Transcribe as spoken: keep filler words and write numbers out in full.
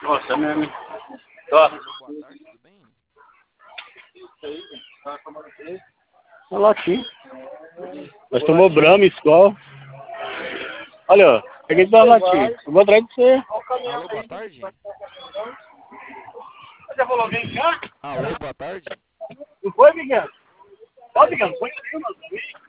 Nossa, é mesmo. Ó. Boa tarde, tudo bem? Olha lá aqui. Nós tomamos Brahma, Skol. Olha, ó. Peguei duas latinhas. Eu vou atrás de você. Alô, boa tarde? Você falou alguém cá? Alô, boa tarde? Não foi, Miguel? Ó, Miguel, não foi aqui, mano.